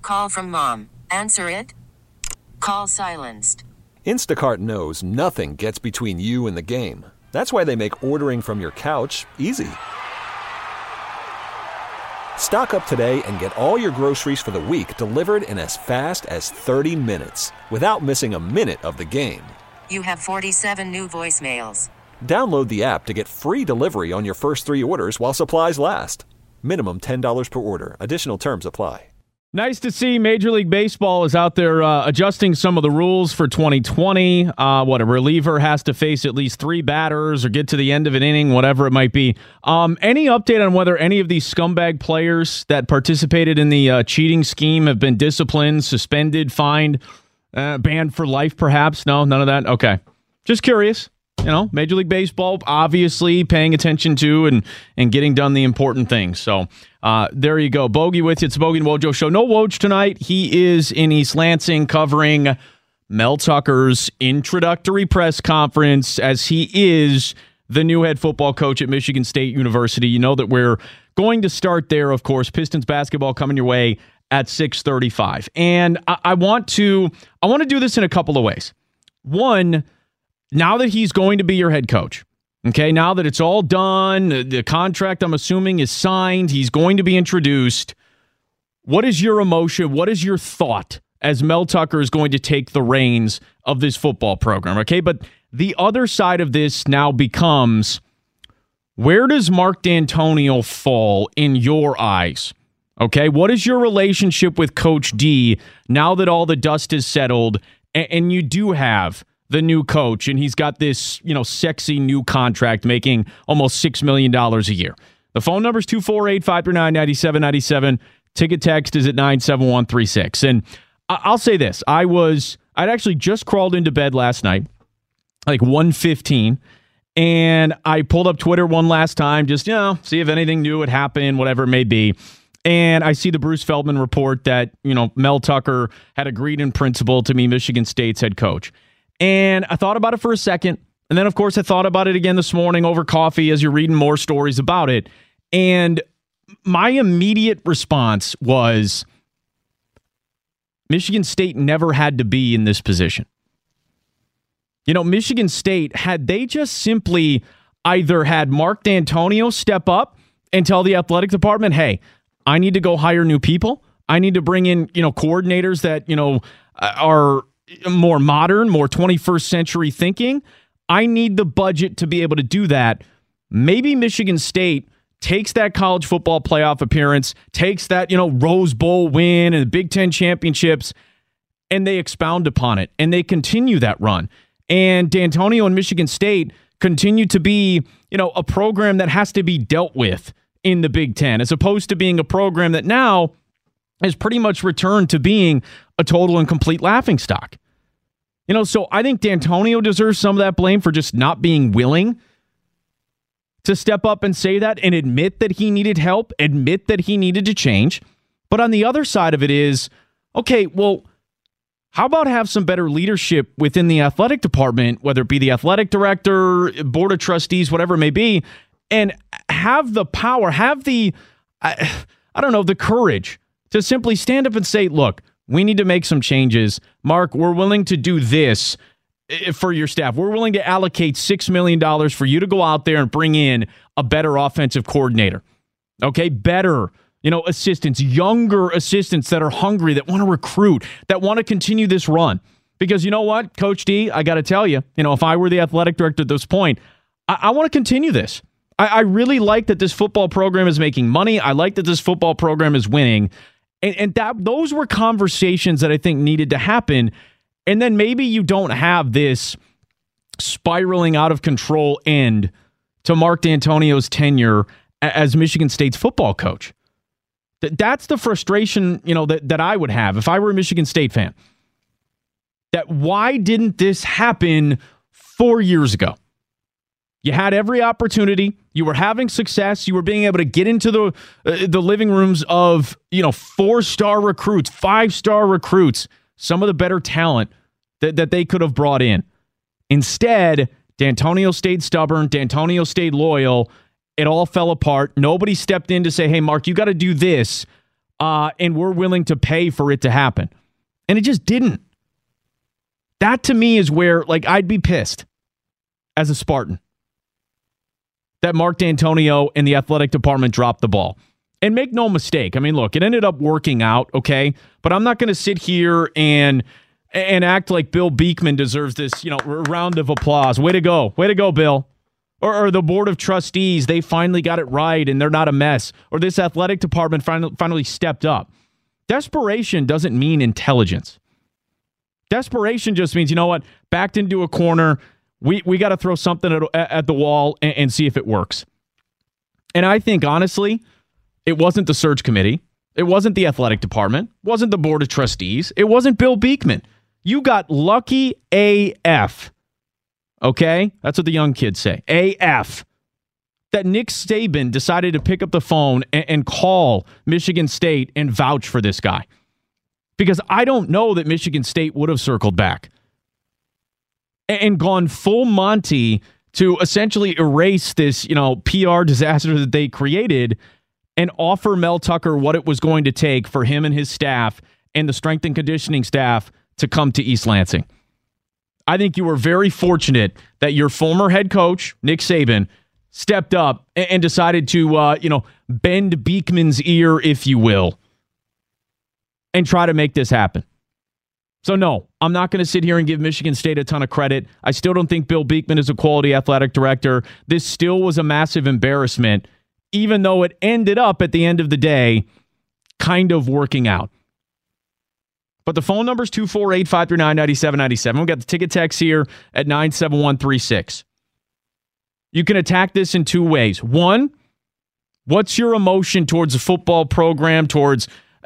call from mom. Answer it. Call silenced. Instacart knows nothing gets between you and the game. That's why they make ordering from your couch easy. Stock up today and get all your groceries for the week delivered in as fast as 30 minutes without missing a minute of the game. You have 47 new voicemails. Download the app to get free delivery on your first 3 orders while supplies last. Minimum $10 per order. Additional terms apply. Nice to see Major League Baseball is out there adjusting some of the rules for 2020. A reliever has to face at least 3 batters or get to the end of an inning, whatever it might be. Any update on whether any of these scumbag players that participated in the cheating scheme have been disciplined, suspended, fined, banned for life perhaps? No, none of that? Okay. Just curious. Major League Baseball obviously paying attention to and getting done the important things. So there you go. Bogey with you. It's the Bogey and Wojo Show. No Woj tonight. He is in East Lansing covering Mel Tucker's introductory press conference as he is the new head football coach at Michigan State University. You know that we're going to start there, of course. Pistons basketball coming your way at 6:35. And I want to do this in a couple of ways. One, now that he's going to be your head coach, okay, now that it's all done, the contract, I'm assuming, is signed, he's going to be introduced, what is your emotion, what is your thought as Mel Tucker is going to take the reins of this football program, okay? But the other side of this now becomes, where does Mark D'Antonio fall in your eyes? Okay, what is your relationship with Coach D now that all the dust is settled and you do have the new coach, and he's got this, sexy new contract making almost $6 million a year. The phone number is 248-539-9797. Ticket text is at 97136. And I'll say this. I'd actually just crawled into bed last night, like 1:15, and I pulled up Twitter one last time, just, see if anything new had happened, whatever it may be. And I see the Bruce Feldman report that, Mel Tucker had agreed in principle to be Michigan State's head coach. And I thought about it for a second. And then, of course, I thought about it again this morning over coffee as you're reading more stories about it. And my immediate response was, Michigan State never had to be in this position. Michigan State, had they just simply either had Mark D'Antonio step up and tell the athletic department, hey, I need to go hire new people. I need to bring in, coordinators that, are more modern, more 21st century thinking. I need the budget to be able to do that. Maybe Michigan State takes that college football playoff appearance, takes that, Rose Bowl win and the Big Ten championships, and they expound upon it and they continue that run. And D'Antonio and Michigan State continue to be, a program that has to be dealt with in the Big Ten, as opposed to being a program that now has pretty much returned to being a total and complete laughingstock. So I think D'Antonio deserves some of that blame for just not being willing to step up and say that and admit that he needed help, admit that he needed to change. But on the other side of it is, okay, well, how about have some better leadership within the athletic department, whether it be the athletic director, board of trustees, whatever it may be, and have the power, have the, the courage to simply stand up and say, look, we need to make some changes. Mark, we're willing to do this for your staff. We're willing to allocate $6 million for you to go out there and bring in a better offensive coordinator. Okay, better, assistants, younger assistants that are hungry, that want to recruit, that want to continue this run. Because you know what, Coach D, I got to tell you, if I were the athletic director at this point, I want to continue this. I really like that this football program is making money. I like that this football program is winning. And those were conversations that I think needed to happen. And then maybe you don't have this spiraling out of control end to Mark D'Antonio's tenure as Michigan State's football coach. That's the frustration, that I would have if I were a Michigan State fan. That why didn't this happen 4 years ago? You had every opportunity. You were having success. You were being able to get into the living rooms of, 4-star recruits, 5-star recruits, some of the better talent that they could have brought in. Instead, D'Antonio stayed stubborn. D'Antonio stayed loyal. It all fell apart. Nobody stepped in to say, hey, Mark, you got to do this. and we're willing to pay for it to happen. And it just didn't. That to me is where, like, I'd be pissed as a Spartan that Mark D'Antonio and the athletic department dropped the ball. And make no mistake, I mean, look, it ended up working out, okay? But I'm not going to sit here and act like Bill Beekman deserves this, round of applause. Way to go, Bill. Or the board of trustees, they finally got it right and they're not a mess. Or this athletic department finally stepped up. Desperation doesn't mean intelligence. Desperation just means, you know what, backed into a corner, we got to throw something at the wall and see if it works. And I think, honestly, it wasn't the search committee. It wasn't the athletic department. It wasn't the board of trustees. It wasn't Bill Beekman. You got lucky AF. Okay? That's what the young kids say. AF. That Nick Saban decided to pick up the phone and call Michigan State and vouch for this guy. Because I don't know that Michigan State would have circled back and gone full Monty to essentially erase this, PR disaster that they created and offer Mel Tucker what it was going to take for him and his staff and the strength and conditioning staff to come to East Lansing. I think you were very fortunate that your former head coach, Nick Saban, stepped up and decided to, bend Beekman's ear, if you will, and try to make this happen. So, no, I'm not going to sit here and give Michigan State a ton of credit. I still don't think Bill Beekman is a quality athletic director. This still was a massive embarrassment, even though it ended up at the end of the day kind of working out. But the phone number is 248-539-9797. We've got the ticket text here at 97136. You can attack this in two ways. One, what's your emotion towards the football program, towards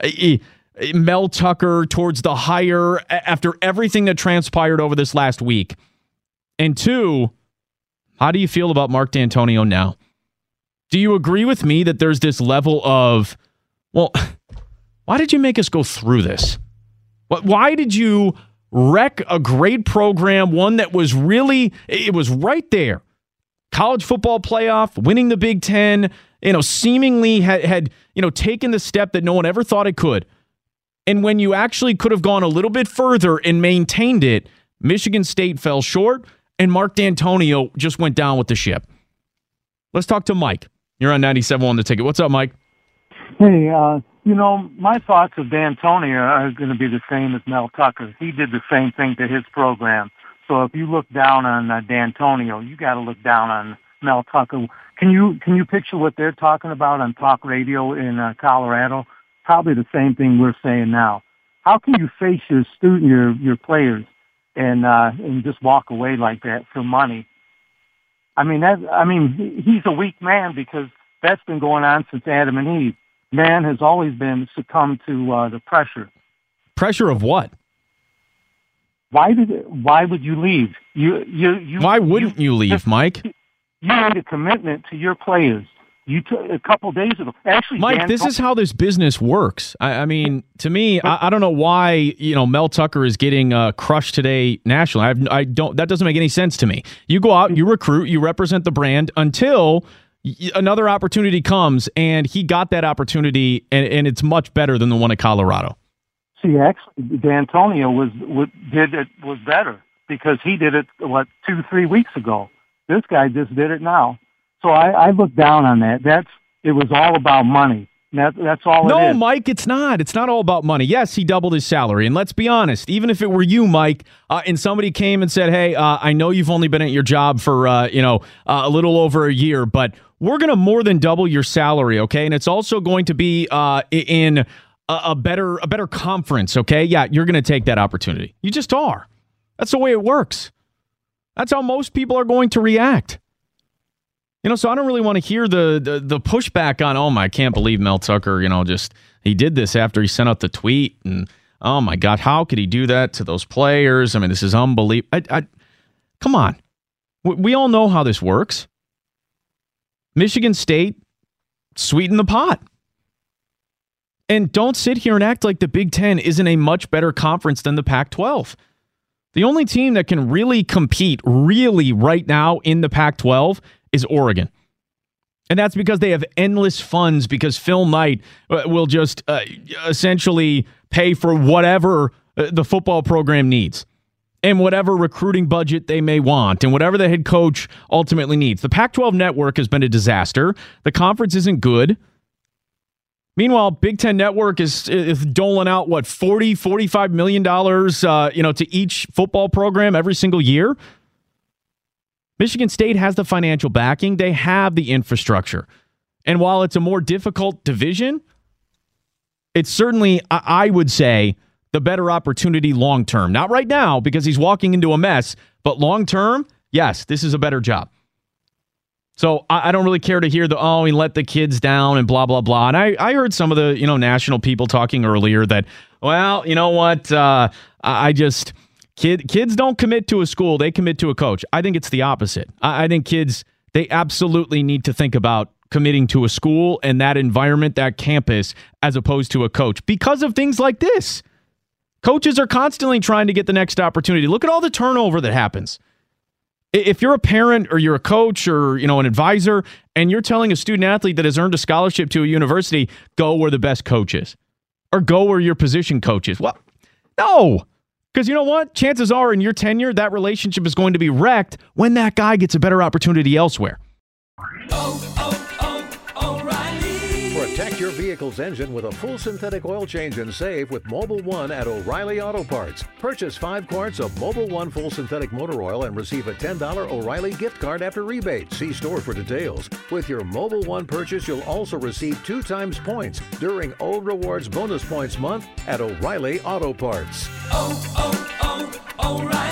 Mel Tucker, towards the hire after everything that transpired over this last week? And two, how do you feel about Mark D'Antonio now? Do you agree with me that there's this level of, well, why did you make us go through this? Why did you wreck a great program, one that was really, it was right there. College football playoff, winning the Big Ten, seemingly had taken the step that no one ever thought it could. And when you actually could have gone a little bit further and maintained it, Michigan State fell short, and Mark D'Antonio just went down with the ship. Let's talk to Mike. You're on 97 on the ticket. What's up, Mike? Hey, my thoughts of D'Antonio are going to be the same as Mel Tucker. He did the same thing to his program. So if you look down on D'Antonio, you got to look down on Mel Tucker. Can you picture what they're talking about on talk radio in Colorado? Probably the same thing we're saying now. How can you face your your players, and just walk away like that for money? He's a weak man because that's been going on since Adam and Eve. Man has always been succumbed to the pressure. Pressure of what? Why would you leave? Why wouldn't you leave, Mike? You made a commitment to your players. You took a couple days ago. Actually, Mike, this is how this business works. I mean, to me, I don't know why Mel Tucker is getting crushed today nationally. I don't. That doesn't make any sense to me. You go out, you recruit, you represent the brand until another opportunity comes, and he got that opportunity, and it's much better than the one at Colorado. See, actually, D'Antonio was better because he did it 2-3 weeks ago. This guy just did it now. So I look down on that. It was all about money. That's all it is. No, Mike, it's not. It's not all about money. Yes, he doubled his salary. And let's be honest, even if it were you, Mike, and somebody came and said, hey, I know you've only been at your job for, a little over a year, but we're going to more than double your salary, okay? And it's also going to be in a better conference, okay? Yeah, you're going to take that opportunity. You just are. That's the way it works. That's how most people are going to react. So I don't really want to hear the pushback on, I can't believe Mel Tucker, he did this after he sent out the tweet. And, oh, my God, how could he do that to those players? I mean, this is unbelievable. Come on. We all know how this works. Michigan State sweetened the pot. And don't sit here and act like the Big Ten isn't a much better conference than the Pac-12. The only team that can really compete right now in the Pac-12 is Oregon. And that's because they have endless funds, because Phil Knight will just essentially pay for whatever the football program needs and whatever recruiting budget they may want and whatever the head coach ultimately needs. The Pac-12 network has been a disaster. The conference isn't good. Meanwhile, Big Ten Network is doling out, $45 million to each football program every single year. Michigan State has the financial backing. They have the infrastructure. And while it's a more difficult division, it's certainly, I would say, the better opportunity long term. Not right now, because he's walking into a mess, but long term, yes, this is a better job. So I don't really care to hear he let the kids down and blah, blah, blah. And I heard some of the, national people talking earlier that, well, you know what, kids don't commit to a school, they commit to a coach. I think it's the opposite. I think kids, they absolutely need to think about committing to a school and that environment, that campus, as opposed to a coach because of things like this. Coaches are constantly trying to get the next opportunity. Look at all the turnover that happens. If you're a parent or you're a coach or, an advisor, and you're telling a student athlete that has earned a scholarship to a university, go where the best coach is or go where your position coach is. Well, no, because you know what? Chances are in your tenure, that relationship is going to be wrecked when that guy gets a better opportunity elsewhere. Protect your vehicle's engine with a full synthetic oil change and save with Mobil 1 at O'Reilly Auto Parts. Purchase 5 quarts of Mobil 1 full synthetic motor oil and receive a $10 O'Reilly gift card after rebate. See store for details. With your Mobil 1 purchase, you'll also receive 2 times points during O Rewards Bonus Points Month at O'Reilly Auto Parts. O'Reilly.